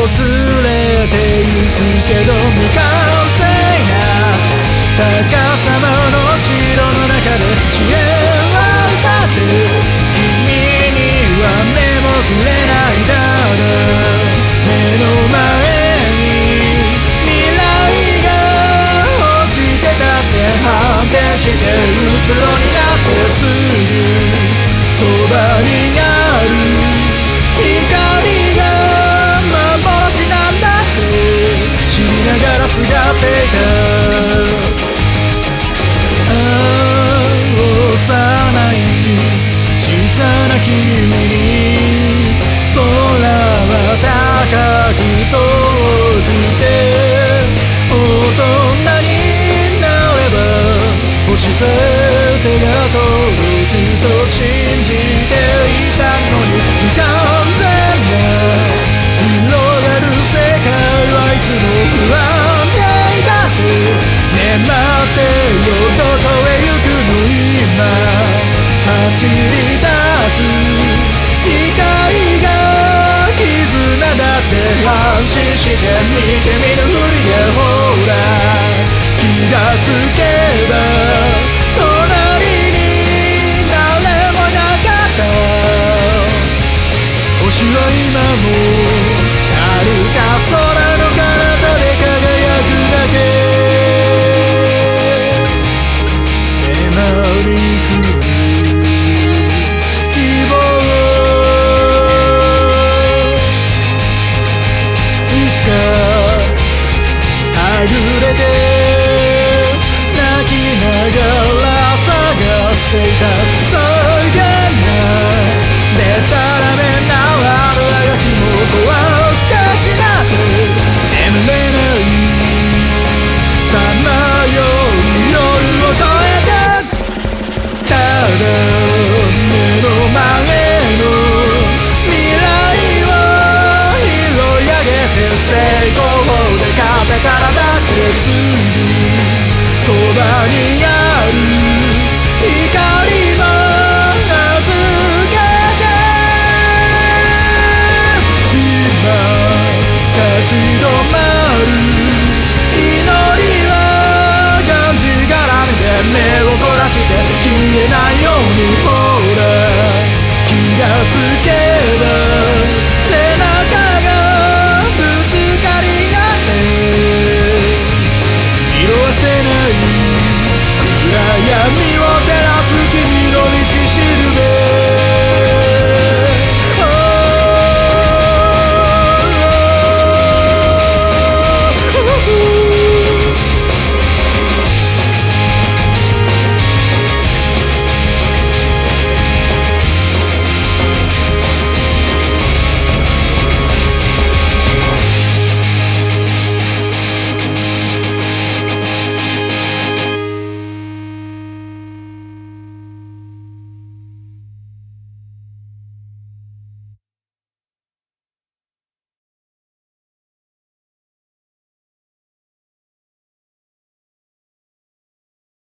連れて行くけど未完成な逆さまの城の中で知恵は歌って君には目もくれないだろう。目の前に未来が落ちてたって反転してうつろになってすぐそばにある光が幻なんだって知りながらすがっていた。幼い小さな君に空は高く遠くて大人になれば星さえ手が届くと信じていたのに不完全な広がる世界はいつも不安定だってね待ってよどこへ行くの今走り出す誓いが絆だって安心して見てみるふりでほら気がつけば隣に誰もいなかった。星は今も遥か空の彼方で輝くだけ迫り来る希望いつかはぐれて泣きながら探していたそれがでたらめなあるあがきも壊してしまって眠れないさまよう夜を越えてただ目の前の未来を拾い上げて成功で壁から出してすぐそばにある光も預けて今立ち止まる祈りはがんじがらめで目を凝らして消えないようにほら気がつけ